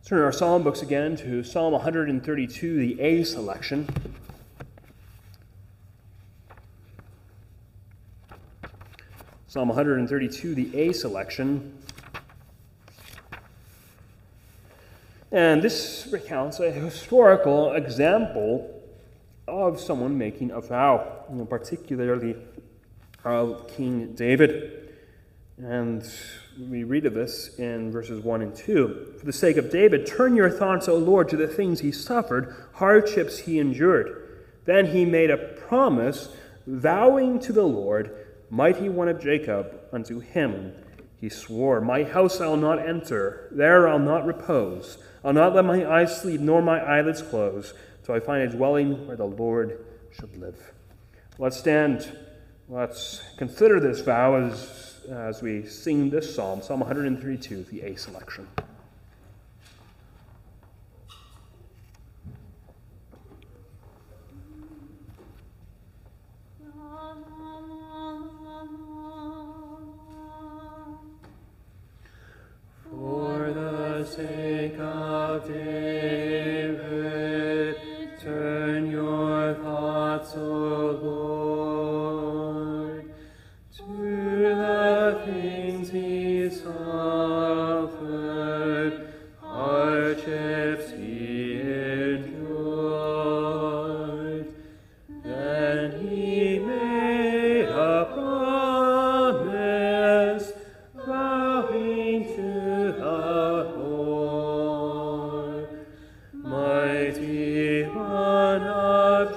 Let's turn our psalm books again to Psalm 132, the A selection. Psalm 132, the A selection. And this recounts a historical example of someone making a vow, particularly of King David. And we read of this in verses 1 and 2. For the sake of David, turn your thoughts, O Lord, to the things he suffered, hardships he endured. Then he made a promise, vowing to the Lord, mighty one of Jacob, unto him he swore, my house I'll not enter, there I'll not repose. I'll not let my eyes sleep, nor my eyelids close, till I find a dwelling where the Lord should live. Let's stand. Let's consider this vow as we sing this psalm, Psalm 132, the A selection. For the sake of David, turn your thoughts, O Lord, to the things he suffered, hardships he endured. Then he made a promise, vowing to the Lord, mighty one of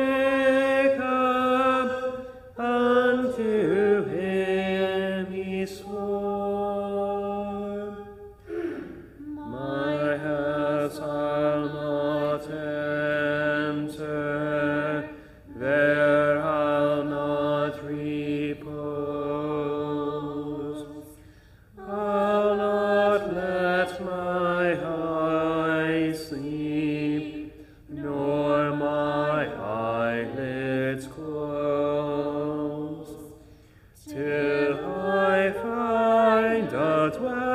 Jacob, unto him he swore, my house I'll not enter, there I'll not repose. I'll not let my eyes sleep, nor my eyelids close, till I find a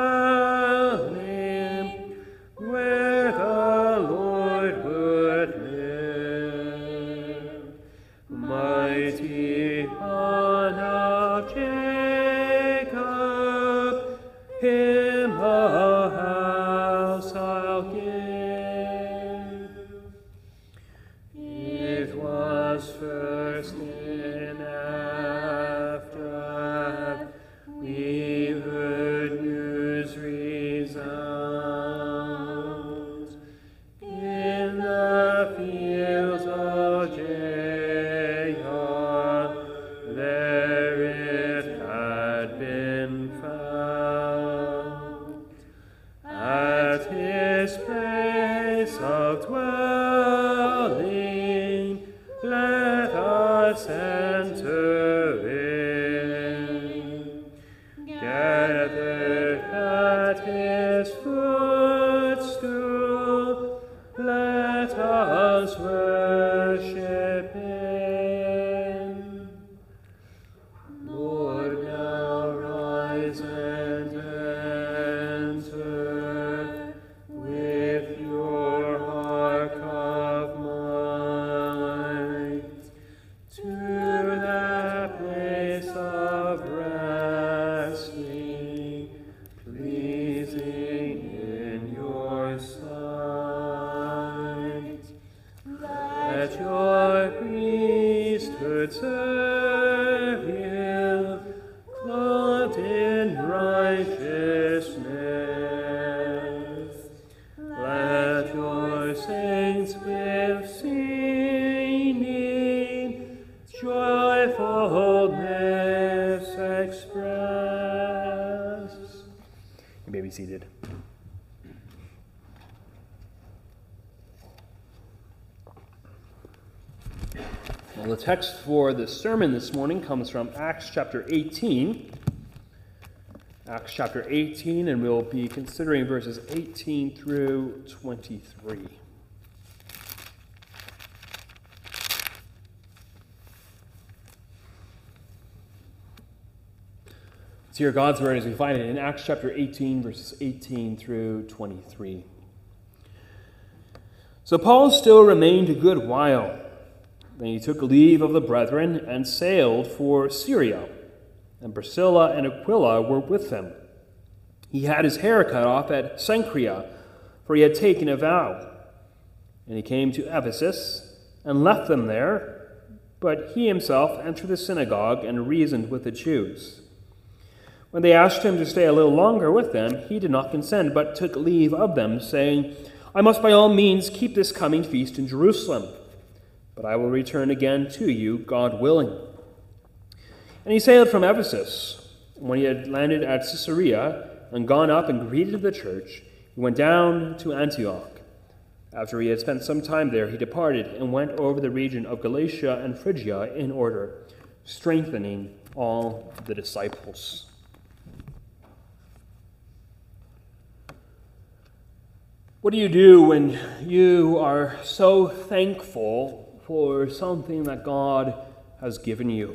dwelling where the Lord would live. Mighty one of Jacob, him a house I'll give. It was first in after we heard news resound in the fields of Jael, there it had been found. At his place of dwelling, let us enter in. Gathered at his footstool, let us worship him. Lord, now rise and enter with your ark of might to that place of resting, pleasing in your sight. Let your priesthood serve you, clothed in righteousness. Let your saints with singing joyfulness express. You may be seated. Well, the text for the sermon this morning comes from Acts chapter 18. Acts chapter 18, and we'll be considering verses 18 through 23. Let's hear God's word as we find it in Acts chapter 18, verses 18 through 23. So Paul still remained a good while. Then he took leave of the brethren and sailed for Syria, and Priscilla and Aquila were with him. He had his hair cut off at Cenchrea, for he had taken a vow. And he came to Ephesus and left them there, but he himself entered the synagogue and reasoned with the Jews. When they asked him to stay a little longer with them, he did not consent, but took leave of them, saying, I must by all means keep this coming feast in Jerusalem, but I will return again to you, God willing. And he sailed from Ephesus. When he had landed at Caesarea and gone up and greeted the church, he went down to Antioch. After he had spent some time there, he departed and went over the region of Galatia and Phrygia in order, strengthening all the disciples. What do you do when you are so thankful for something that God has given you?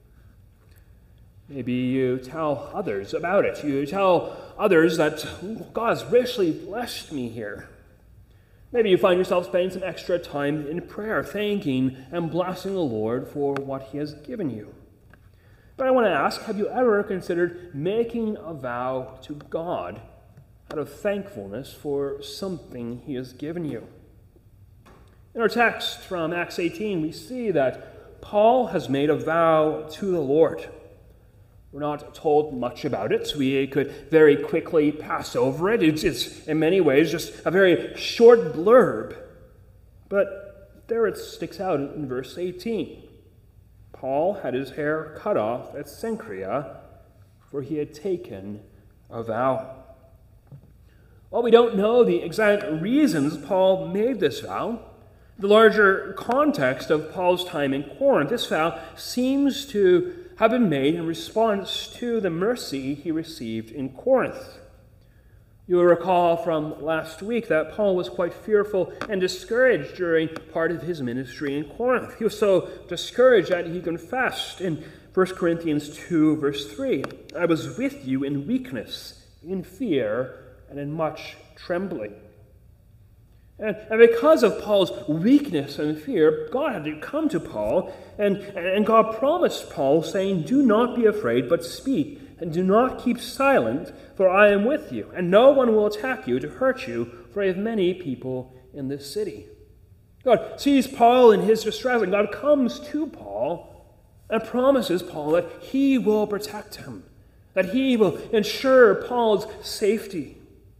Maybe you tell others about it. You tell others that God's richly blessed me here. Maybe you find yourself spending some extra time in prayer, thanking and blessing the Lord for what he has given you. But I want to ask, have you ever considered making a vow to God out of thankfulness for something he has given you? In our text from Acts 18, we see that Paul has made a vow to the Lord. We're not told much about it. We could very quickly pass over it. It's in many ways just a very short blurb. But there it sticks out in verse 18. Paul had his hair cut off at Cenchrea, for he had taken a vow. While we don't know the exact reasons Paul made this vow, the larger context of Paul's time in Corinth, this vow seems to have been made in response to the mercy he received in Corinth. You'll recall from last week that Paul was quite fearful and discouraged during part of his ministry in Corinth. He was so discouraged that he confessed in 1 Corinthians 2, verse 3, I was with you in weakness, in fear, and in much trembling. And because of Paul's weakness and fear, God had to come to Paul, and God promised Paul, saying, do not be afraid, but speak, and do not keep silent, for I am with you, and no one will attack you to hurt you, for I have many people in this city. God sees Paul in his distress, and God comes to Paul and promises Paul that he will protect him, that he will ensure Paul's safety.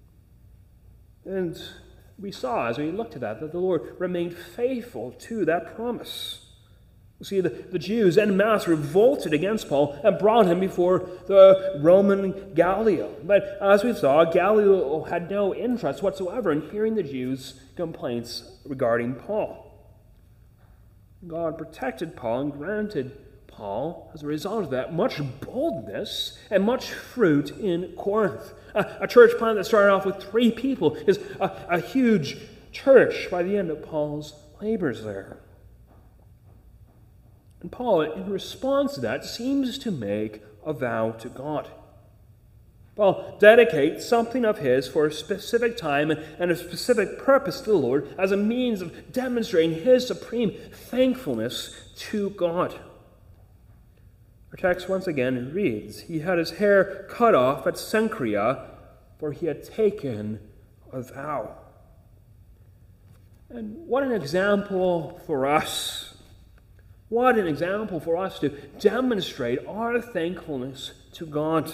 And we saw, as we looked at that the Lord remained faithful to that promise. You see, the Jews en masse revolted against Paul and brought him before the Roman Gallio. But as we saw, Gallio had no interest whatsoever in hearing the Jews' complaints regarding Paul. God protected Paul and granted Paul, as a result of that, much boldness and much fruit in Corinth. A church plant that started off with 3 people is a huge church by the end of Paul's labors there. And Paul, in response to that, seems to make a vow to God. Paul dedicates something of his for a specific time and a specific purpose to the Lord as a means of demonstrating his supreme thankfulness to God. Our text once again reads, he had his hair cut off at Cenchrea, for he had taken a vow. And what an example for us. What an example for us to demonstrate our thankfulness to God.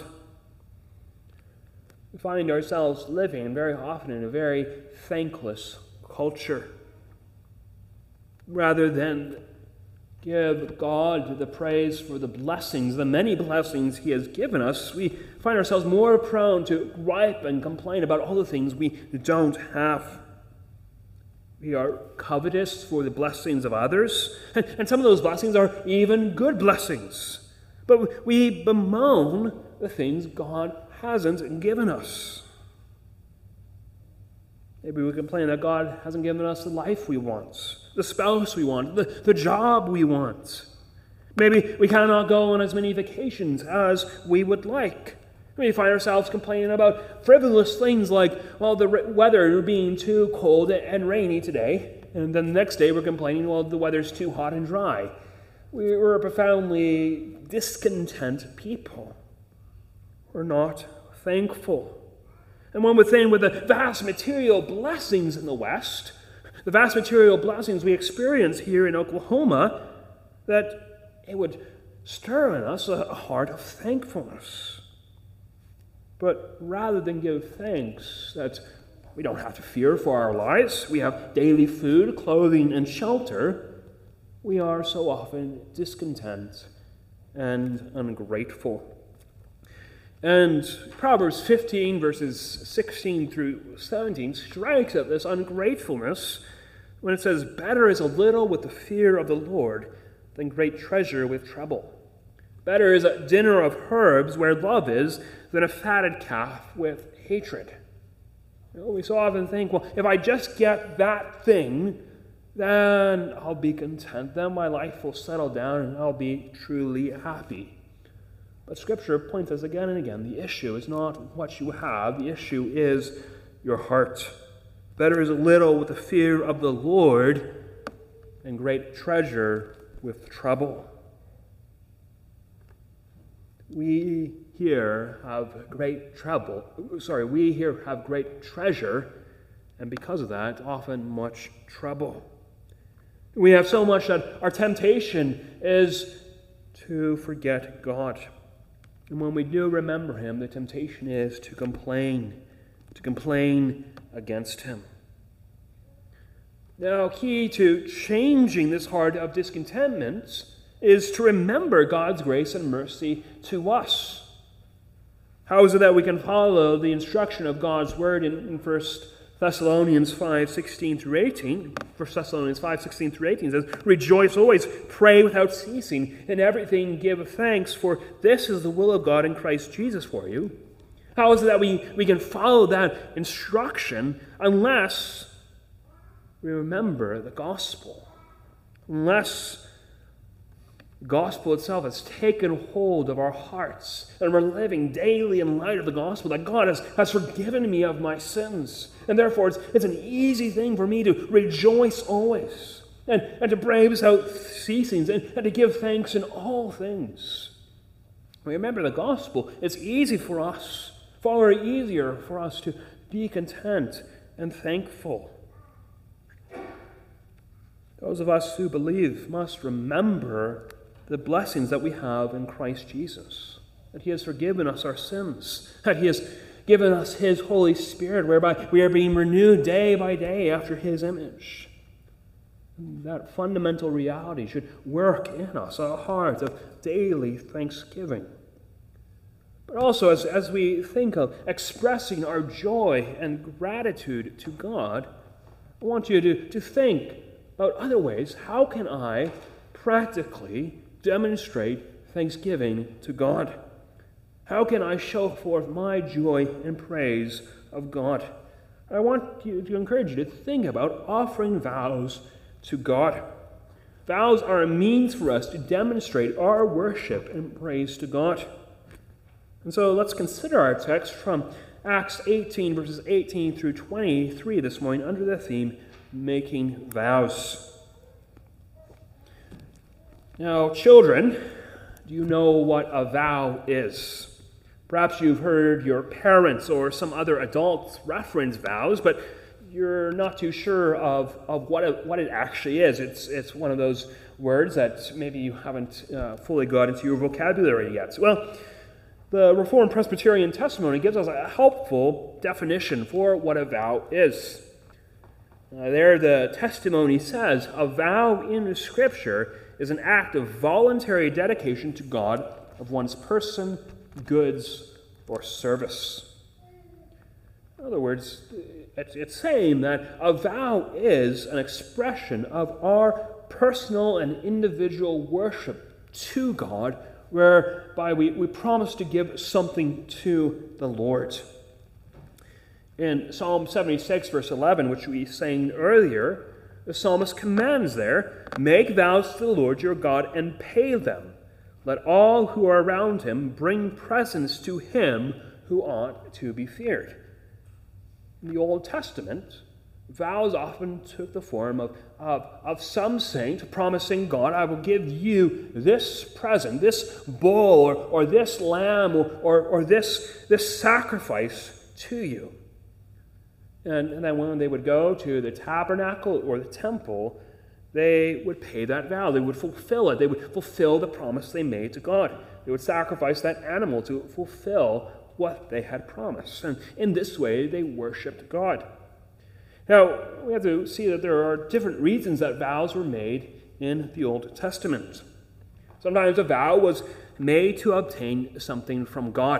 We find ourselves living very often in a very thankless culture. Rather than give God the praise for the blessings, the many blessings he has given us, we find ourselves more prone to gripe and complain about all the things we don't have. We are covetous for the blessings of others, and some of those blessings are even good blessings. But we bemoan the things God hasn't given us. Maybe we complain that God hasn't given us the life we want, the spouse we want, the job we want. Maybe we cannot go on as many vacations as we would like. We find ourselves complaining about frivolous things like, well, the weather being too cold and rainy today, and then the next day we're complaining, well, the weather's too hot and dry. We're a profoundly discontent people. We're not thankful. And one would think with the vast material blessings in the West, the vast material blessings we experience here in Oklahoma, that it would stir in us a heart of thankfulness. But rather than give thanks that we don't have to fear for our lives, we have daily food, clothing, and shelter, we are so often discontent and ungrateful. And Proverbs 15, verses 16 through 17, strikes at this ungratefulness when it says, "Better is a little with the fear of the Lord than great treasure with trouble. Better is a dinner of herbs where love is than a fatted calf with hatred." We so often think, well, if I just get that thing, then I'll be content. Then my life will settle down and I'll be truly happy. But Scripture points us again and again, the issue is not what you have, the issue is your heart. Better is a little with the fear of the Lord than great treasure with trouble. We here have great treasure, and because of that, often much trouble. We have so much that our temptation is to forget God. And when we do remember Him, the temptation is to complain against Him. Now, key to changing this heart of discontentment is to remember God's grace and mercy to us. How is it that we can follow the instruction of God's Word in 1 Thessalonians 5:16 through 18? 1 Thessalonians 5:16 through 18 says, "Rejoice always, pray without ceasing, in everything give thanks, for this is the will of God in Christ Jesus for you." How is it that we can follow that instruction unless we remember the gospel? Unless the gospel itself has taken hold of our hearts, and we're living daily in light of the gospel, that God has forgiven me of my sins. And therefore, it's an easy thing for me to rejoice always, and to pray without ceasing, and to give thanks in all things. Remember the gospel. It's easy for us, far easier for us to be content and thankful. Those of us who believe must remember the blessings that we have in Christ Jesus, that He has forgiven us our sins, that He has given us His Holy Spirit, whereby we are being renewed day by day after His image. And that fundamental reality should work in us a heart of daily thanksgiving. But also, as we think of expressing our joy and gratitude to God, I want you to think about other ways. How can I practically demonstrate thanksgiving to God? How can I show forth my joy and praise of God? I want to encourage you to think about offering vows to God. Vows are a means for us to demonstrate our worship and praise to God. And so let's consider our text from Acts 18, verses 18 through 23 this morning under the theme, Making Vows. Now, children, do you know what a vow is? Perhaps you've heard your parents or some other adults reference vows, but you're not too sure of what it actually is. It's one of those words that maybe you haven't fully got into your vocabulary yet. Well, the Reformed Presbyterian Testimony gives us a helpful definition for what a vow is. There the testimony says, a vow in Scripture is an act of voluntary dedication to God of one's person, goods, or service. In other words, it's saying that a vow is an expression of our personal and individual worship to God, whereby we promise to give something to the Lord. In Psalm 76, verse 11, which we sang earlier, the psalmist commands there, "Make vows to the Lord your God and pay them. Let all who are around him bring presents to him who ought to be feared. In the Old Testament, vows often took the form of some saint promising God, I will give you this present, this bull, or this lamb, or this sacrifice to you. And then when they would go to the tabernacle or the temple, they would pay that vow. They would fulfill it. They would fulfill the promise they made to God. They would sacrifice that animal to fulfill what they had promised. And in this way, they worshipped God. Now, we have to see that there are different reasons that vows were made in the Old Testament. Sometimes a vow was made to obtain something from God.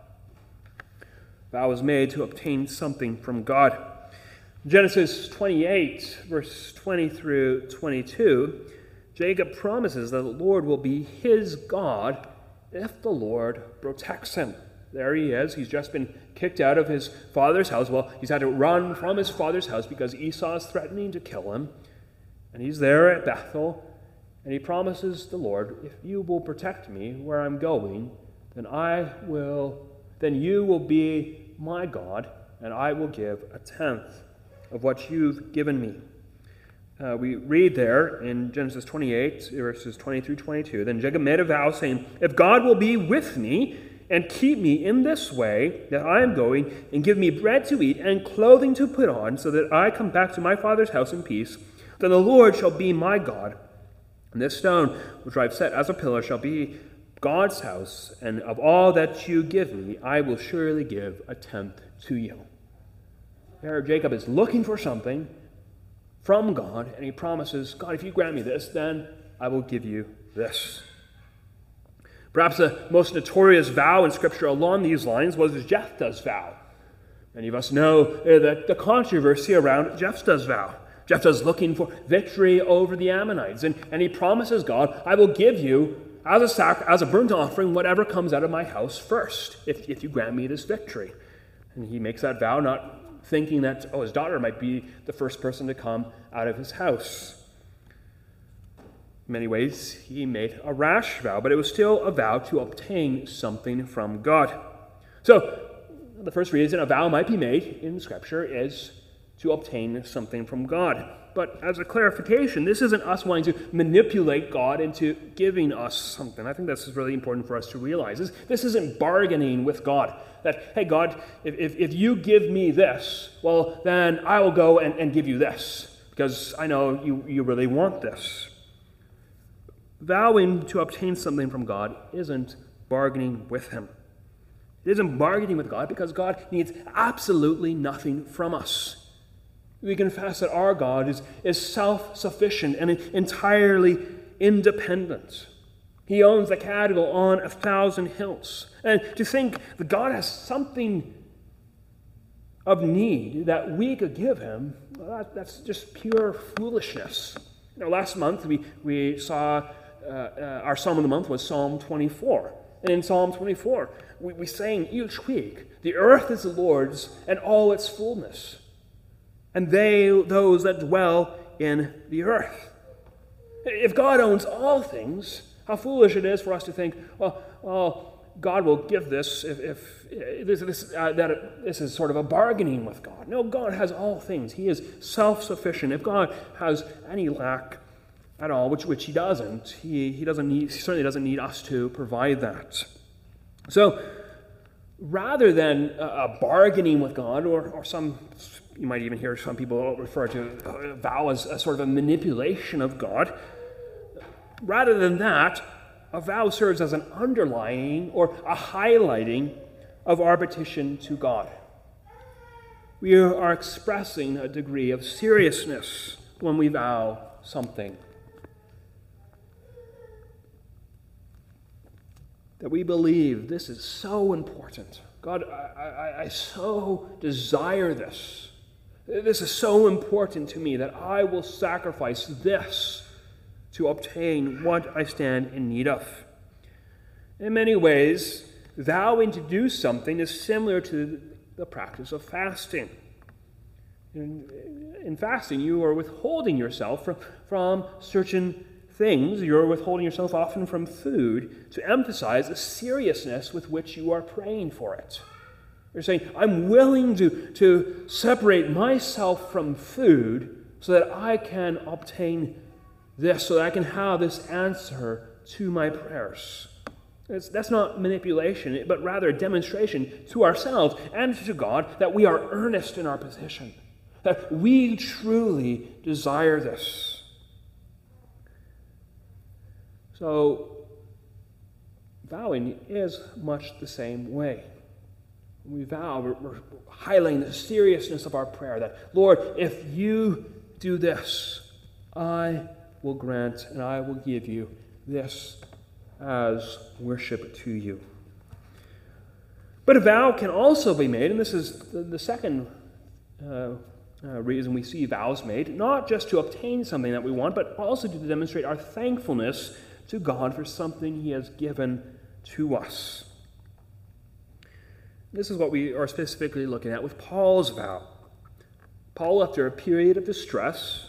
A vow was made to obtain something from God. Genesis 28, verse 20 through 22, Jacob promises that the Lord will be his God if the Lord protects him. There he is. He's just been kicked out of his father's house. Well, he's had to run from his father's house because Esau is threatening to kill him. And he's there at Bethel, and he promises the Lord, if you will protect me where I'm going, then you will be my God, and I will give a tenth of what you've given me. We read there in Genesis 28, verses 20 through 22, then Jacob made a vow saying, if God will be with me and keep me in this way that I am going, and give me bread to eat and clothing to put on, so that I come back to my father's house in peace, then the Lord shall be my God. And this stone, which I have set as a pillar, shall be God's house, and of all that you give me, I will surely give a tenth to you. There, Jacob is looking for something from God, and he promises, God, if you grant me this, then I will give you this. Perhaps the most notorious vow in Scripture along these lines was Jephthah's vow. Many of us know the controversy around Jephthah's vow. Jephthah's looking for victory over the Ammonites, and he promises God, I will give you as a burnt offering whatever comes out of my house first, if you grant me this victory. And he makes that vow not thinking that, his daughter might be the first person to come out of his house. In many ways, he made a rash vow, but it was still a vow to obtain something from God. So, the first reason a vow might be made in Scripture is to obtain something from God. But as a clarification, this isn't us wanting to manipulate God into giving us something. I think this is really important for us to realize. This isn't bargaining with God. That, hey, God, if you give me this, well, then I will go and give you this, because I know you really want this. Vowing to obtain something from God isn't bargaining with him. It isn't bargaining with God because God needs absolutely nothing from us. We confess that our God is self-sufficient and entirely independent. He owns the cattle on 1,000 hills. And to think that God has something of need that we could give him, well, that's just pure foolishness. Last month we saw our Psalm of the Month was Psalm 24. And in Psalm 24, we sang each week, the earth is the Lord's and all its fullness, and those that dwell in the earth. If God owns all things, how foolish it is for us to think, well, God will give this if this is sort of a bargaining with God. No, God has all things. He is self-sufficient. If God has any lack at all, which he doesn't, he certainly doesn't need us to provide that. So, rather than a bargaining with God, or some, you might even hear some people refer to a vow as a sort of a manipulation of God, rather than that, a vow serves as an underlining or a highlighting of our petition to God. We are expressing a degree of seriousness when we vow something. That we believe this is so important. God, I so desire this. This is so important to me that I will sacrifice this to obtain what I stand in need of. In many ways, vowing to do something is similar to the practice of fasting. In fasting, you are withholding yourself from certain things, you're withholding yourself often from food to emphasize the seriousness with which you are praying for it. You're saying, I'm willing to separate myself from food so that I can obtain this, so that I can have this answer to my prayers. That's not manipulation, but rather a demonstration to ourselves and to God that we are earnest in our position, that we truly desire this. So, vowing is much the same way. When we vow, we're highlighting the seriousness of our prayer, that, Lord, if you do this, I will grant and I will give you this as worship to you. But a vow can also be made, and this is the second reason we see vows made, not just to obtain something that we want, but also to demonstrate our thankfulness to God for something He has given to us. This is what we are specifically looking at with Paul's vow. Paul, after a period of distress,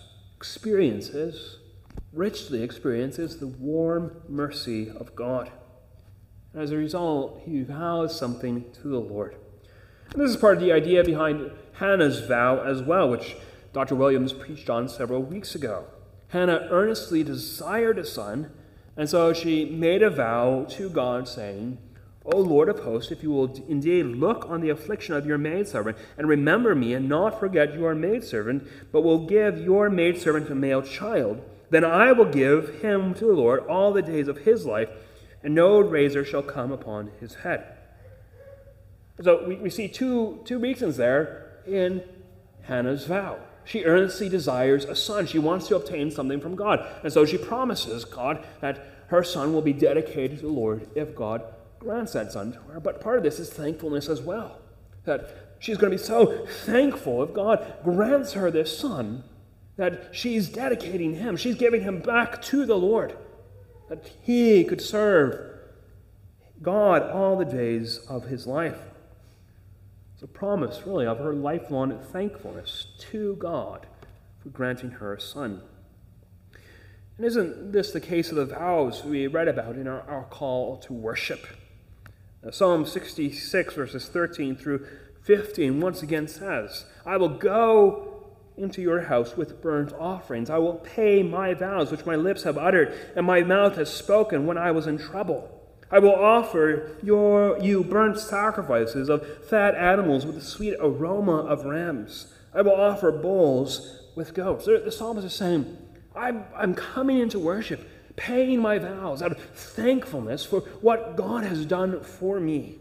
richly experiences the warm mercy of God. And as a result, he vows something to the Lord. And this is part of the idea behind Hannah's vow as well, which Dr. Williams preached on several weeks ago. Hannah earnestly desired a son, and so she made a vow to God, saying, O Lord of hosts, if you will indeed look on the affliction of your maidservant, and remember me, and not forget your maidservant, but will give your maidservant a male child, then I will give him to the Lord all the days of his life, and no razor shall come upon his head. So we see two reasons there in Hannah's vow. She earnestly desires a son. She wants to obtain something from God. And so she promises God that her son will be dedicated to the Lord if God grants that son to her. But part of this is thankfulness as well. That she's going to be so thankful if God grants her this son that she's dedicating him. She's giving him back to the Lord. That he could serve God all the days of his life. It's a promise, really, of her lifelong thankfulness to God for granting her a son. And isn't this the case of the vows we read about in our call to worship? Psalm 66, verses 13 through 15, once again says, I will go into your house with burnt offerings. I will pay my vows which my lips have uttered, and my mouth has spoken when I was in trouble. I will offer you burnt sacrifices of fat animals with the sweet aroma of rams. I will offer bulls with goats. The psalmist is saying, I'm coming into worship, paying my vows out of thankfulness for what God has done for me.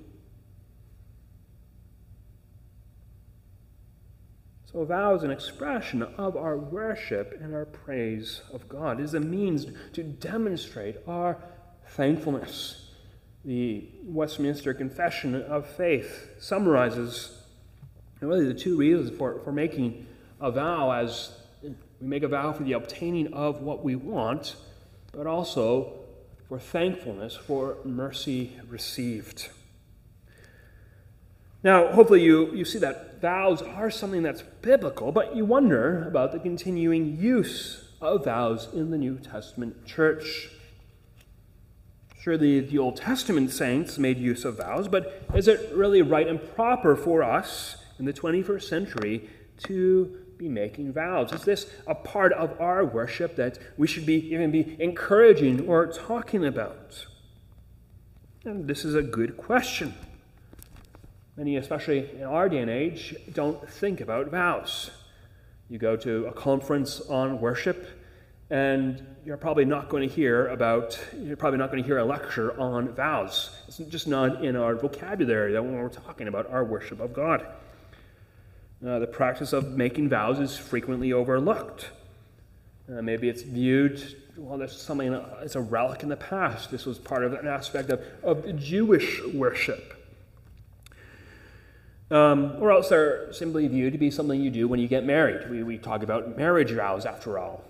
So a vow is an expression of our worship and our praise of God. It is a means to demonstrate our thankfulness. The Westminster Confession of Faith summarizes really the two reasons for making a vow, as we make a vow for the obtaining of what we want, but also for thankfulness for mercy received. Now, hopefully you see that vows are something that's biblical, but you wonder about the continuing use of vows in the New Testament church. Sure, the Old Testament saints made use of vows, but is it really right and proper for us in the 21st century to be making vows? Is this a part of our worship that we should even be encouraging or talking about? And this is a good question. Many, especially in our day and age, don't think about vows. You go to a conference on worship, and you're probably not going to hear a lecture on vows. It's just not in our vocabulary that when we're talking about our worship of God. The practice of making vows is frequently overlooked. Maybe it's viewed, there's something, it's a relic in the past. This was part of an aspect of Jewish worship. Or else they're simply viewed to be something you do when you get married. We talk about marriage vows, after all.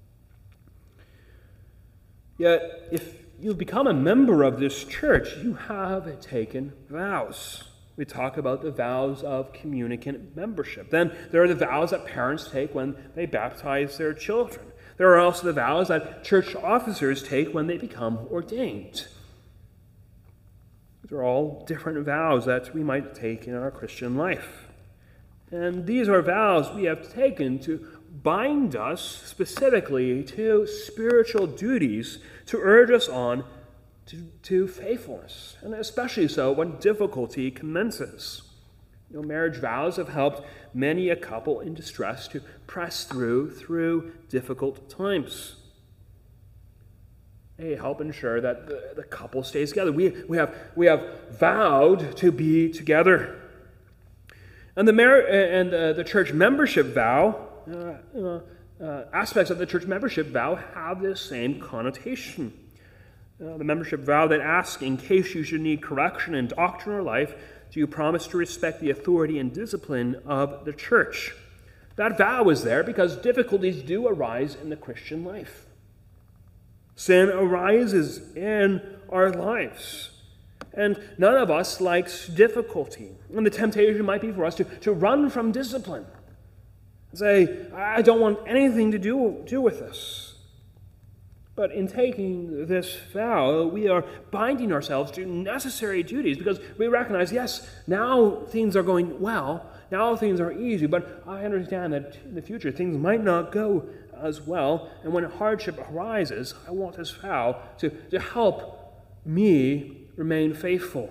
Yet, if you've become a member of this church, you have taken vows. We talk about the vows of communicant membership. Then there are the vows that parents take when they baptize their children. There are also the vows that church officers take when they become ordained. These are all different vows that we might take in our Christian life. And these are vows we have taken to bind us specifically to spiritual duties, to urge us on to faithfulness, and especially so when difficulty commences. Marriage vows have helped many a couple in distress to press through difficult times. They help ensure that the couple stays together. We have vowed to be together. And the church membership vow, aspects of the church membership vow have this same connotation. The membership vow that asks, in case you should need correction in doctrine or life, do you promise to respect the authority and discipline of the church? That vow is there because difficulties do arise in the Christian life. Sin arises in our lives. And none of us likes difficulty. And the temptation might be for us to run from discipline. Say, I don't want anything to do with this. But in taking this vow, we are binding ourselves to necessary duties because we recognize, yes, now things are going well, now things are easy, but I understand that in the future things might not go as well, and when hardship arises, I want this vow to help me remain faithful.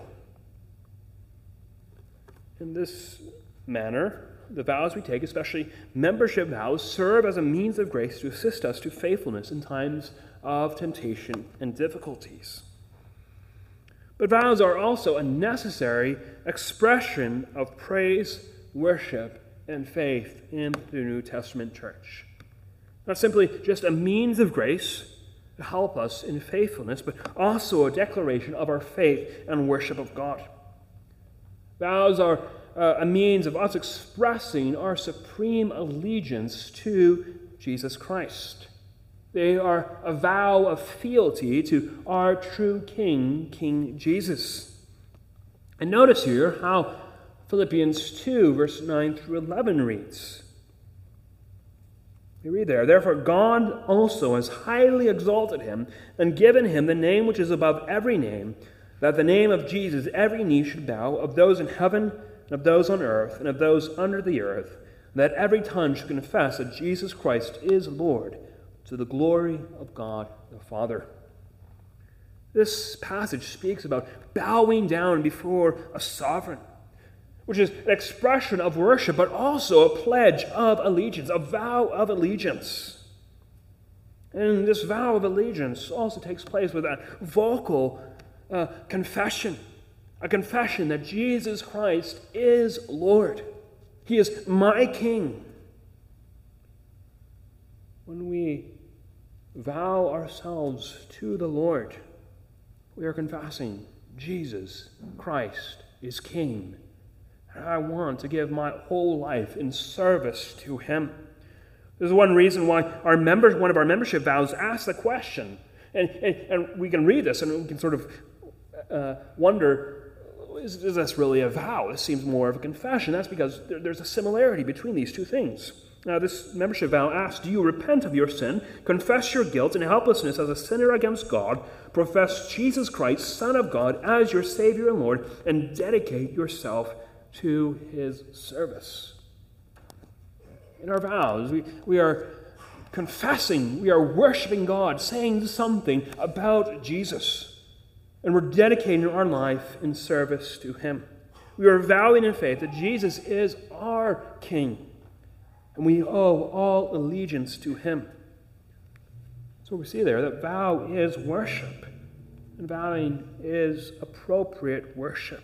In this manner, the vows we take, especially membership vows, serve as a means of grace to assist us to faithfulness in times of temptation and difficulties. But vows are also a necessary expression of praise, worship, and faith in the New Testament church. Not simply just a means of grace to help us in faithfulness, but also a declaration of our faith and worship of God. Vows are a means of us expressing our supreme allegiance to Jesus Christ. They are a vow of fealty to our true King, King Jesus. And notice here how Philippians 2, verse 9 through 11 reads. We read there, "Therefore God also has highly exalted him and given him the name which is above every name, that the name of Jesus every knee should bow, of those in heaven and of those on earth and of those under the earth, and that every tongue should confess that Jesus Christ is Lord, to the glory of God the Father." This passage speaks about bowing down before a sovereign, which is an expression of worship, but also a pledge of allegiance, a vow of allegiance. And this vow of allegiance also takes place with a vocal confession, a confession that Jesus Christ is Lord. He is my King. When we vow ourselves to the Lord, we are confessing Jesus Christ is King. And I want to give my whole life in service to him. There's one reason why one of our membership vows asks the question. And we can read this and we can sort of wonder, is this really a vow? This seems more of a confession. That's because there's a similarity between these two things. Now, this membership vow asks, do you repent of your sin, confess your guilt and helplessness as a sinner against God, profess Jesus Christ, Son of God, as your Savior and Lord, and dedicate yourself to his service? In our vows, we are confessing, we are worshiping God, saying something about Jesus, and we're dedicating our life in service to him. We are vowing in faith that Jesus is our King, and we owe all allegiance to him. So we see there that vow is worship, and vowing is appropriate worship.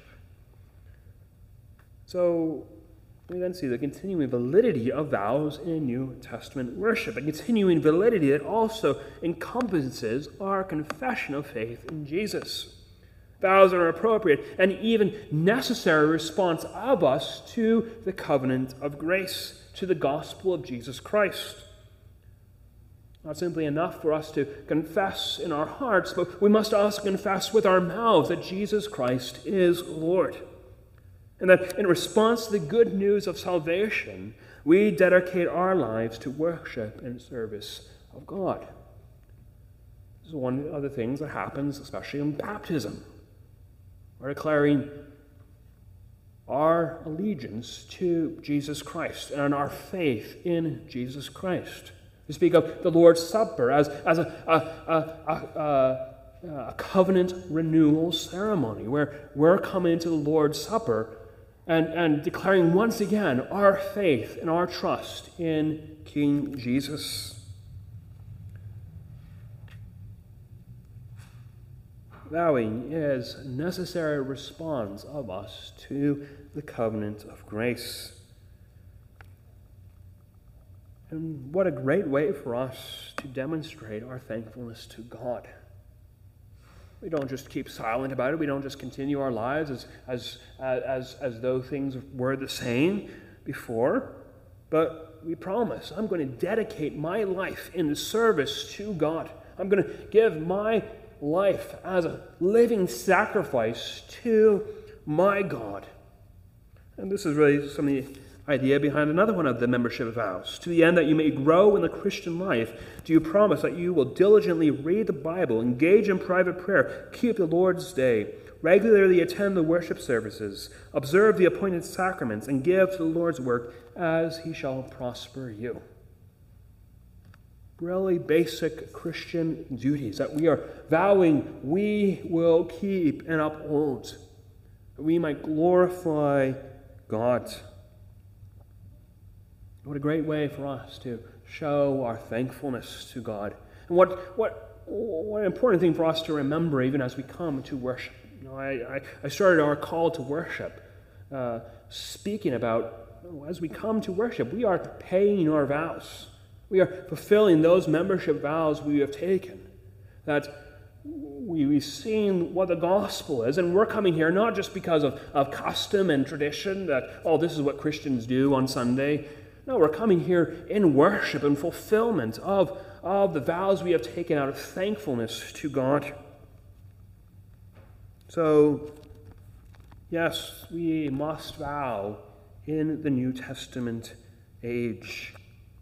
So we then see the continuing validity of vows in New Testament worship, a continuing validity that also encompasses our confession of faith in Jesus. Vows are an appropriate and even necessary response of us to the covenant of grace, to the gospel of Jesus Christ. Not simply enough for us to confess in our hearts, but we must also confess with our mouths that Jesus Christ is Lord. And that in response to the good news of salvation, we dedicate our lives to worship and service of God. This is one of the things that happens, especially in baptism. We're declaring our allegiance to Jesus Christ and our faith in Jesus Christ. We speak of the Lord's Supper as a covenant renewal ceremony where we're coming to the Lord's Supper and declaring once again our faith and our trust in King Jesus. Vowing is a necessary response of us to the covenant of grace. And what a great way for us to demonstrate our thankfulness to God. We don't just keep silent about it. We don't just continue our lives as though things were the same before. But we promise, I'm going to dedicate my life in the service to God. I'm going to give my life as a living sacrifice to my God. And this is really some of the idea behind another one of the membership vows. To the end that you may grow in the Christian life, do you promise that you will diligently read the Bible, engage in private prayer, keep the Lord's Day, regularly attend the worship services, observe the appointed sacraments, and give to the Lord's work as he shall prosper you? Really basic Christian duties that we are vowing we will keep and uphold, that we might glorify God. What a great way for us to show our thankfulness to God. And what an important thing for us to remember even as we come to worship. You know, I started our call to worship speaking about, as we come to worship, we are paying our vows. We are fulfilling those membership vows we have taken. That we've seen what the gospel is, and we're coming here not just because of custom and tradition, that, oh, this is what Christians do on Sunday. No, we're coming here in worship and fulfillment of the vows we have taken out of thankfulness to God. So, yes, we must vow in the New Testament age.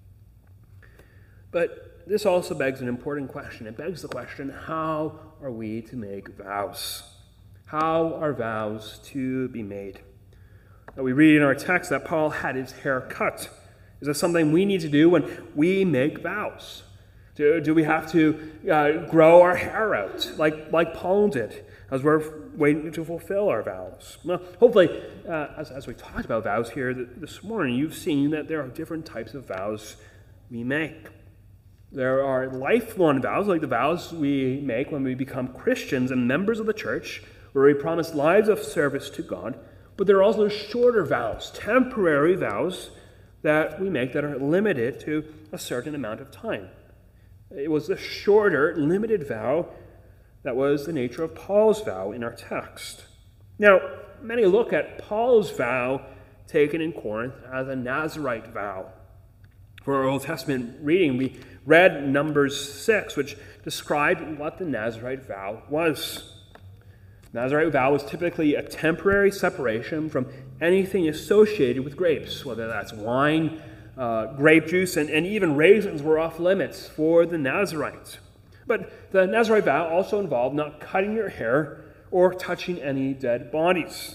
But this also begs an important question. It begs the question, how are we to make vows? How are vows to be made? Now, we read in our text that Paul had his hair cut. Is this something we need to do when we make vows? Do we have to grow our hair out like Paul did as we're waiting to fulfill our vows? Well, hopefully, as we talked about vows here this morning, you've seen that there are different types of vows we make. There are lifelong vows, like the vows we make when we become Christians and members of the church, where we promise lives of service to God. But there are also shorter vows, temporary vows, that we make that are limited to a certain amount of time. It was the shorter, limited vow that was the nature of Paul's vow in our text. Now, many look at Paul's vow taken in Corinth as a Nazirite vow. For our Old Testament reading, we read Numbers 6, which described what the Nazirite vow was. The Nazirite vow was typically a temporary separation from anything associated with grapes, whether that's wine, grape juice, and even raisins were off limits for the Nazirites. But the Nazirite vow also involved not cutting your hair or touching any dead bodies.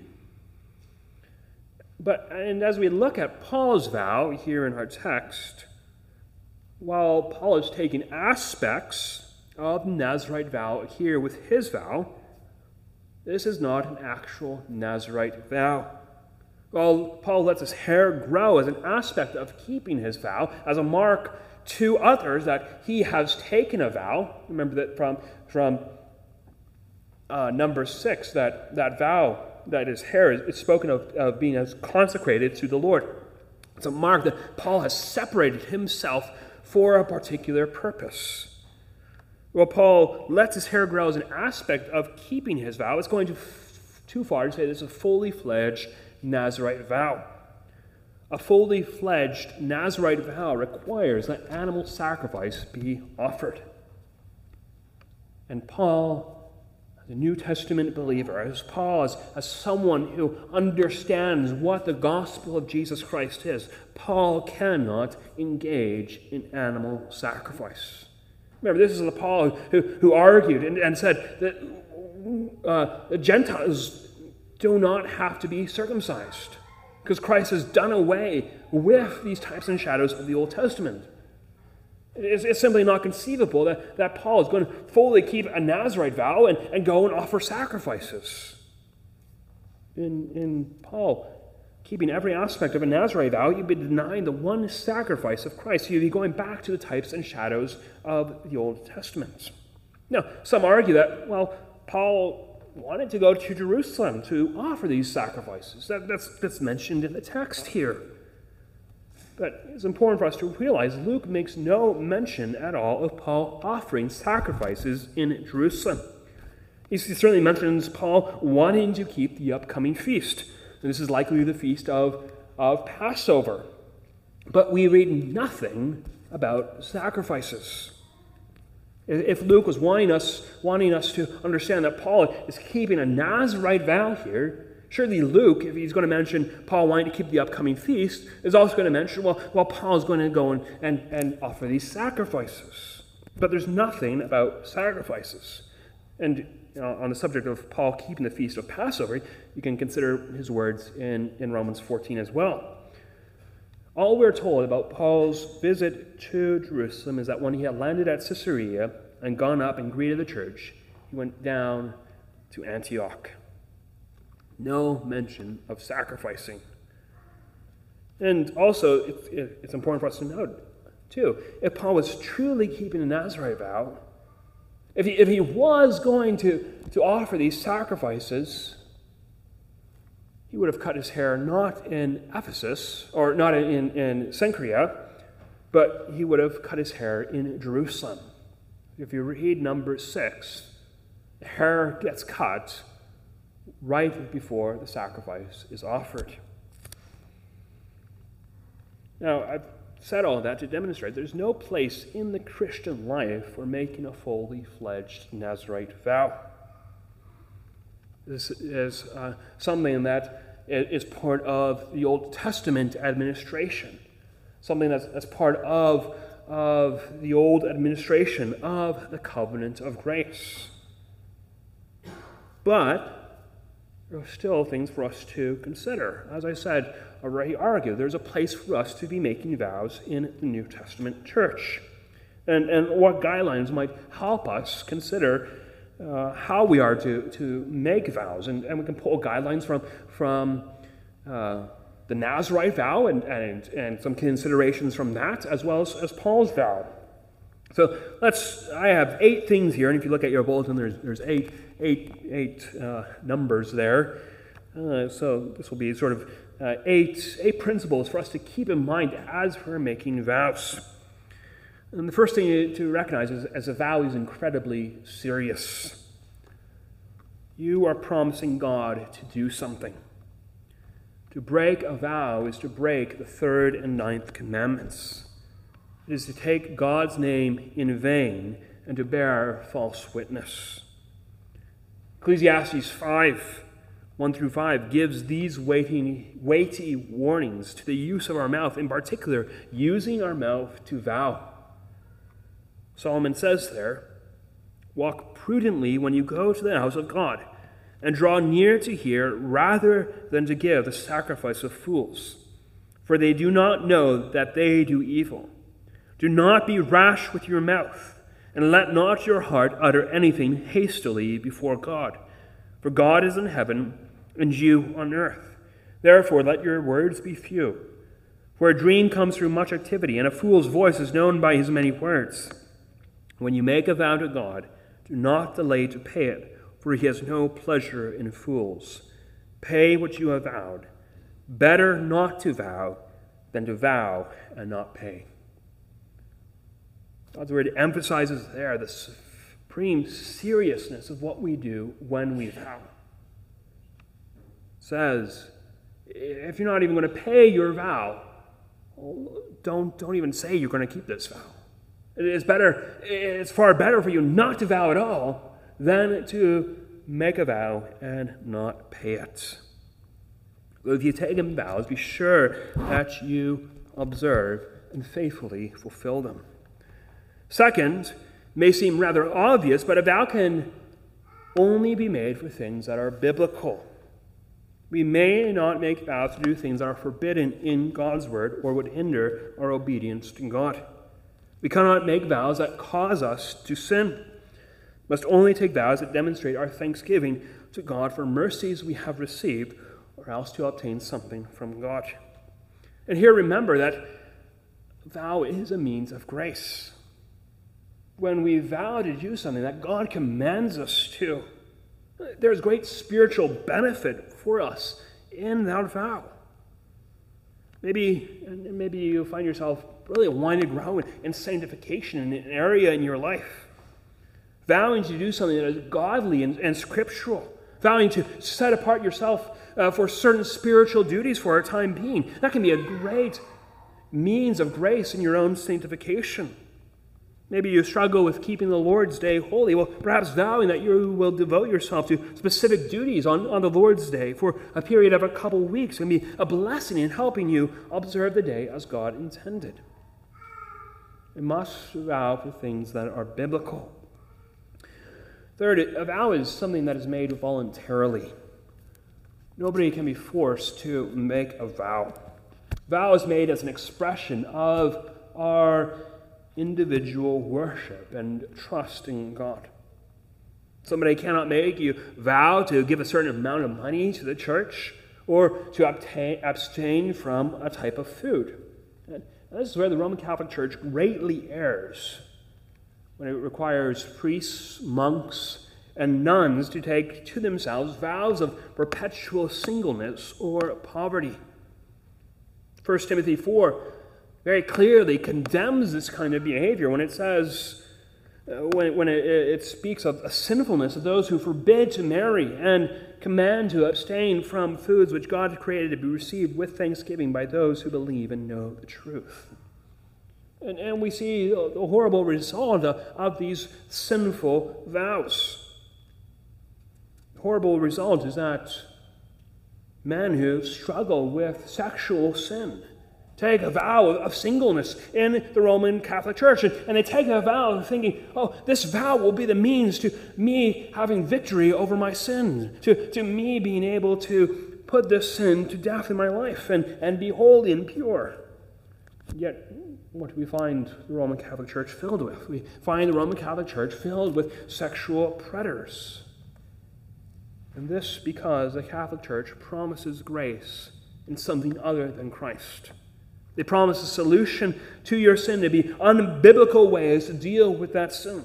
And as we look at Paul's vow here in our text, while Paul is taking aspects of the Nazirite vow here with his vow, this is not an actual Nazirite vow. While Paul lets his hair grow as an aspect of keeping his vow, as a mark to others that he has taken a vow. Remember that from Numbers 6, that vow, that his hair is spoken of being as consecrated to the Lord. It's a mark that Paul has separated himself for a particular purpose. Well, Paul lets his hair grow as an aspect of keeping his vow. It's going too far to say this is a fully fledged Nazirite vow. A fully fledged Nazirite vow requires that animal sacrifice be offered. And Paul, as the New Testament believer, as Paul, as someone who understands what the gospel of Jesus Christ is, Paul cannot engage in animal sacrifice. Remember, this is the Paul who argued and said that the Gentiles do not have to be circumcised because Christ has done away with these types and shadows of the Old Testament. It's simply not conceivable that Paul is going to fully keep a Nazirite vow and go and offer sacrifices. In Paul keeping every aspect of a Nazirite vow, you'd be denying the one sacrifice of Christ. You'd be going back to the types and shadows of the Old Testament. Now, some argue that, well, Paul wanted to go to Jerusalem to offer these sacrifices. That's mentioned in the text here. But it's important for us to realize Luke makes no mention at all of Paul offering sacrifices in Jerusalem. He certainly mentions Paul wanting to keep the upcoming feast. And this is likely the feast of Passover. But we read nothing about sacrifices. If Luke was wanting us to understand that Paul is keeping a Nazirite vow here, surely Luke, if he's going to mention Paul wanting to keep the upcoming feast, is also going to mention, well, Paul's going to go and offer these sacrifices. But there's nothing about sacrifices. And on the subject of Paul keeping the feast of Passover, you can consider his words in Romans 14 as well. All we're told about Paul's visit to Jerusalem is that when he had landed at Caesarea and gone up and greeted the church, he went down to Antioch. No mention of sacrificing. And also, it's important for us to note, too, if Paul was truly keeping a Nazirite vow, if he was going to offer these sacrifices, he would have cut his hair not in Ephesus, or not in Cenchrea, but he would have cut his hair in Jerusalem. If you read Numbers 6, the hair gets cut right before the sacrifice is offered. Now, I've said all that to demonstrate there's no place in the Christian life for making a fully fledged Nazirite vow. This is something that is part of the Old Testament administration, something that's part of the old administration of the covenant of grace. But there are still things for us to consider. As I said, already argued, there's a place for us to be making vows in the New Testament church. And what guidelines might help us consider how we are to make vows. And we can pull guidelines from the Nazirite vow and some considerations from that, as well as Paul's vow. So I have 8 things here, and if you look at your bulletin, there's eight numbers there. So this will be sort of 8 principles for us to keep in mind as we're making vows. And the first thing to recognize is a vow is incredibly serious. You are promising God to do something. To break a vow is to break the 3rd and 9th commandments. It is to take God's name in vain and to bear false witness. Ecclesiastes 5, 1-5 gives these weighty warnings to the use of our mouth, in particular, using our mouth to vow. Solomon says there, "Walk prudently when you go to the house of God, and draw near to hear rather than to give the sacrifice of fools, for they do not know that they do evil. Do not be rash with your mouth, and let not your heart utter anything hastily before God. For God is in heaven, and you on earth. Therefore let your words be few. For a dream comes through much activity, and a fool's voice is known by his many words. When you make a vow to God, do not delay to pay it, for he has no pleasure in fools. Pay what you have vowed. Better not to vow than to vow and not pay." God's word emphasizes there the supreme seriousness of what we do when we vow. It says, if you're not even going to pay your vow, don't even say you're going to keep this vow. It's far better for you not to vow at all than to make a vow and not pay it. So if you take vows, be sure that you observe and faithfully fulfill them. Second, may seem rather obvious, but a vow can only be made for things that are biblical. We may not make vows to do things that are forbidden in God's word or would hinder our obedience to God. We cannot make vows that cause us to sin. We must only take vows that demonstrate our thanksgiving to God for mercies we have received, or else to obtain something from God. And here remember that a vow is a means of grace. When we vow to do something that God commands us to, there's great spiritual benefit for us in that vow. Maybe you find yourself really wanting to grow in sanctification in an area in your life. Vowing to do something that is godly and scriptural. Vowing to set apart yourself for certain spiritual duties for a time being. That can be a great means of grace in your own sanctification. Maybe you struggle with keeping the Lord's Day holy. Well, perhaps vowing that you will devote yourself to specific duties on the Lord's Day for a period of a couple weeks can be a blessing in helping you observe the day as God intended. We must vow for things that are biblical. Third, a vow is something that is made voluntarily. Nobody can be forced to make a vow. Vow is made as an expression of our individual worship and trust in God. Somebody cannot make you vow to give a certain amount of money to the church or to abstain from a type of food. And this is where the Roman Catholic Church greatly errs, when it requires priests, monks, and nuns to take to themselves vows of perpetual singleness or poverty. 1 Timothy 4 very clearly condemns this kind of behavior when it says, when it speaks of a sinfulness of those who forbid to marry and command to abstain from foods which God created to be received with thanksgiving by those who believe and know the truth. And we see the horrible result of these sinful vows. The horrible result is that men who struggle with sexual sin take a vow of singleness in the Roman Catholic Church. And they take a vow thinking, oh, this vow will be the means to me having victory over my sin, to me being able to put this sin to death in my life and be holy and pure. Yet, what do we find the Roman Catholic Church filled with? We find the Roman Catholic Church filled with sexual predators. And this because the Catholic Church promises grace in something other than Christ. They promise a solution to your sin to be unbiblical ways to deal with that sin.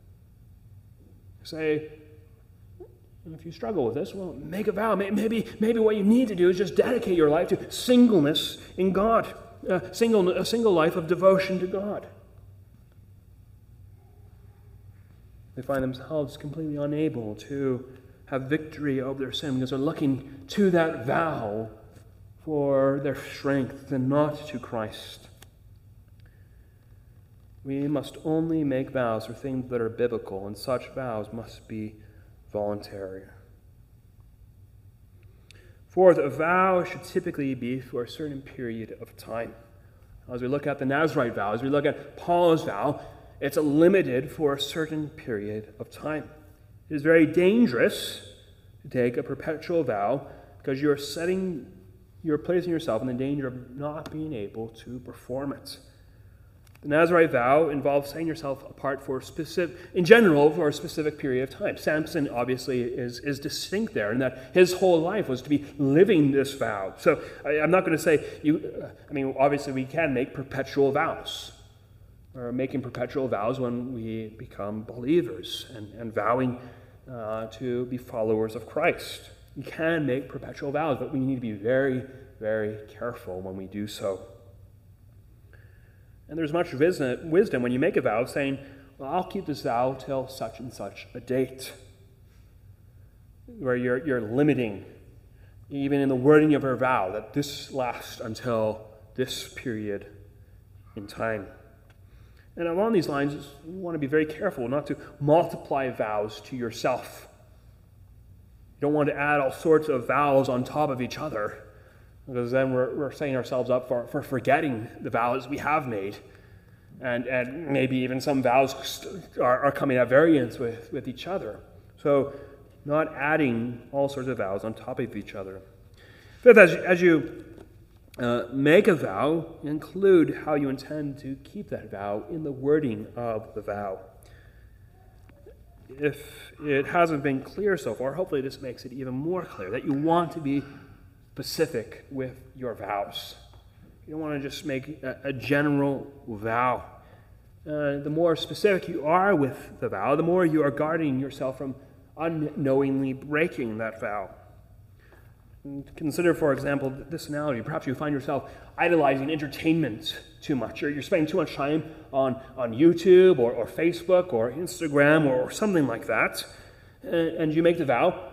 Say, if you struggle with this, well, make a vow. Maybe what you need to do is just dedicate your life to singleness in God, a single life of devotion to God. They find themselves completely unable to have victory over their sin because they're looking to that vow for their strength and not to Christ. We must only make vows for things that are biblical, and such vows must be voluntary. Fourth, a vow should typically be for a certain period of time. As we look at the Nazirite vow, as we look at Paul's vow, it's limited for a certain period of time. It is very dangerous to take a perpetual vow because you're placing yourself in the danger of not being able to perform it. The Nazirite vow involves setting yourself apart for a specific period of time. Samson obviously is distinct there in that his whole life was to be living this vow. So I'm not going to say, obviously we can make perpetual vows. We're making perpetual vows when we become believers and vowing to be followers of Christ. You can make perpetual vows, but we need to be very, very careful when we do so. And there's much wisdom when you make a vow saying, well, I'll keep this vow till such and such a date. Where you're limiting, even in the wording of your vow, that this lasts until this period in time. And along these lines, you want to be very careful not to multiply vows to yourself. You don't want to add all sorts of vows on top of each other, because then we're setting ourselves up for forgetting the vows we have made. And maybe even some vows are coming at variance with each other. So not adding all sorts of vows on top of each other. Fifth, as you make a vow, include how you intend to keep that vow in the wording of the vow. If it hasn't been clear so far, hopefully this makes it even more clear that you want to be specific with your vows. You don't want to just make a general vow. The more specific you are with the vow, the more you are guarding yourself from unknowingly breaking that vow. Consider, for example, this analogy. Perhaps you find yourself idolizing entertainment too much, or you're spending too much time on YouTube or Facebook or Instagram or something like that, and you make the vow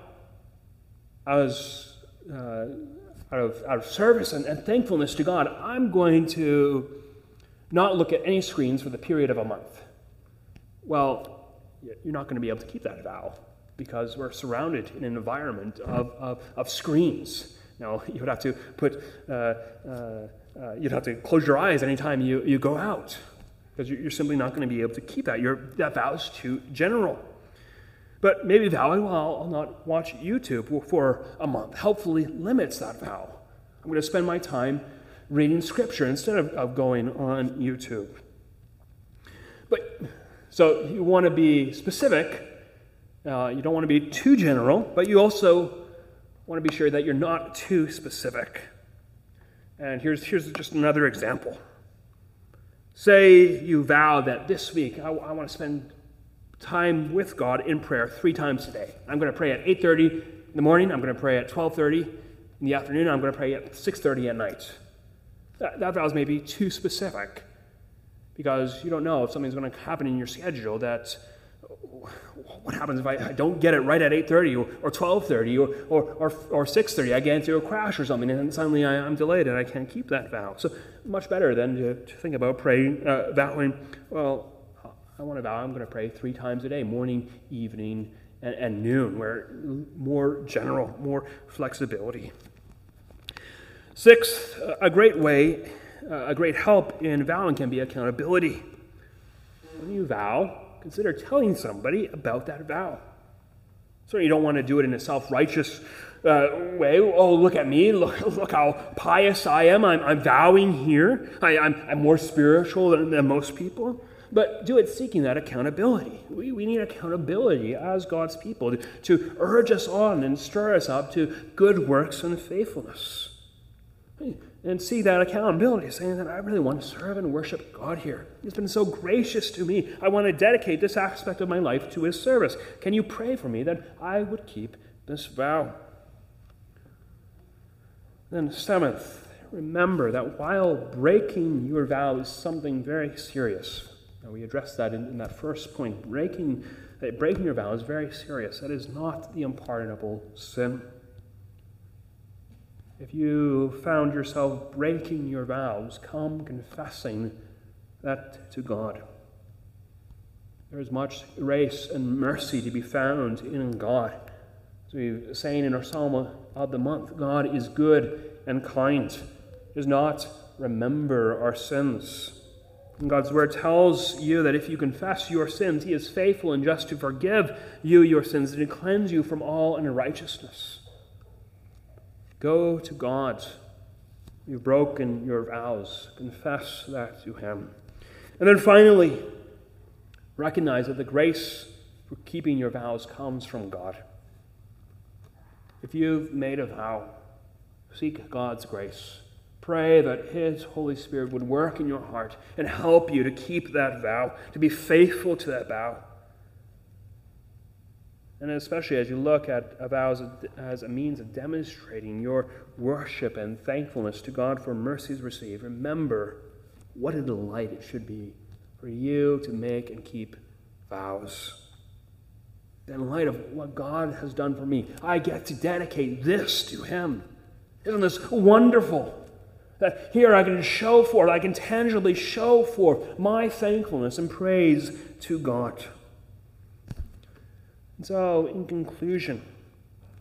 as out of service and thankfulness to God, I'm going to not look at any screens for the period of a month. Well, you're not going to be able to keep that vow, because we're surrounded in an environment of screens. Now, you would have to you'd have to close your eyes anytime you go out, because you're simply not going to be able to keep that. That vow is too general. But maybe vowing, well, I'll not watch YouTube for a month, helpfully limits that vow. I'm going to spend my time reading Scripture instead of going on YouTube. So you want to be specific. You don't want to be too general, but you also want to be sure that you're not too specific. And here's just another example. Say you vow that this week I want to spend time with God in prayer 3 times a day. I'm going to pray at 8:30 in the morning. I'm going to pray at 12:30 in the afternoon. I'm going to pray at 6:30 at night. That vow is maybe too specific, because you don't know if something's going to happen in your schedule. That what happens if I don't get it right at 8:30 or 12:30 or 6:30? I get into a crash or something, and suddenly I'm delayed and I can't keep that vow. So much better than to think about praying, vowing, well, I want to vow I'm going to pray 3 times a day, morning, evening, and noon, where more general, more flexibility. Sixth, a great help in vowing can be accountability. When you vow, consider telling somebody about that vow. So you don't want to do it in a self-righteous way. Oh, look at me! Look how pious I am! I'm vowing here. I'm more spiritual than most people. But do it seeking that accountability. We need accountability as God's people to urge us on and stir us up to good works and faithfulness. And see that accountability, saying that I really want to serve and worship God here. He's been so gracious to me. I want to dedicate this aspect of my life to His service. Can you pray for me that I would keep this vow? Then 7th, remember that while breaking your vow is something very serious. Now, we addressed that in that first point. Breaking your vow is very serious. That is not the unpardonable sin. If you found yourself breaking your vows, come confessing that to God. There is much grace and mercy to be found in God. As we were saying in our Psalm of the month, God is good and kind. He does not remember our sins. And God's word tells you that if you confess your sins, He is faithful and just to forgive you your sins and to cleanse you from all unrighteousness. Go to God. You've broken your vows. Confess that to Him. And then finally, recognize that the grace for keeping your vows comes from God. If you've made a vow, seek God's grace. Pray that His Holy Spirit would work in your heart and help you to keep that vow, to be faithful to that vow. And especially as you look at vows as a means of demonstrating your worship and thankfulness to God for mercies received, remember what a delight it should be for you to make and keep vows. In light of what God has done for me, I get to dedicate this to Him. Isn't this wonderful? That here I can tangibly show forth my thankfulness and praise to God. And so, in conclusion,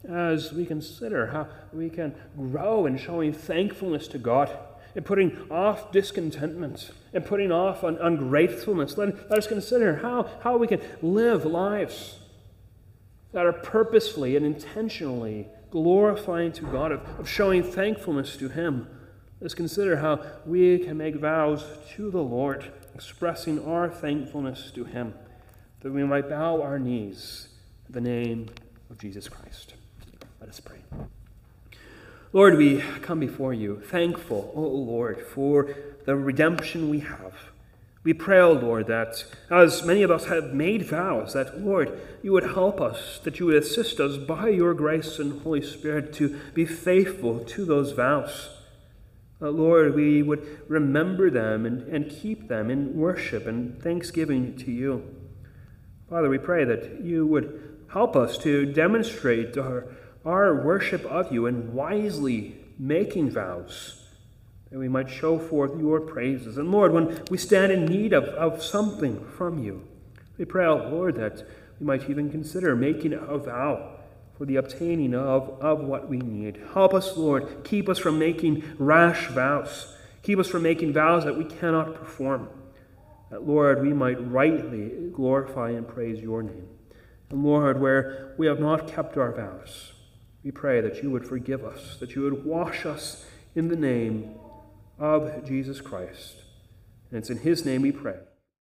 as we consider how we can grow in showing thankfulness to God, in putting off discontentment, and putting off ungratefulness. Let us consider how we can live lives that are purposefully and intentionally glorifying to God, of showing thankfulness to Him. Let's consider how we can make vows to the Lord, expressing our thankfulness to Him, that we might bow our knees in the name of Jesus Christ. Let us pray. Lord, we come before you thankful, O Lord, for the redemption we have. We pray, O Lord, that as many of us have made vows, that, Lord, you would help us, that you would assist us by your grace and Holy Spirit to be faithful to those vows. Lord, we would remember them and keep them in worship and thanksgiving to you. Father, we pray that you would help us to demonstrate our worship of you and wisely making vows, that we might show forth your praises. And Lord, when we stand in need of something from you, we pray, oh Lord, that we might even consider making a vow for the obtaining of what we need. Help us, Lord. Keep us from making rash vows. Keep us from making vows that we cannot perform. That, Lord, we might rightly glorify and praise your name. And Lord, where we have not kept our vows, we pray that you would forgive us, that you would wash us in the name of Jesus Christ. And it's in his name we pray.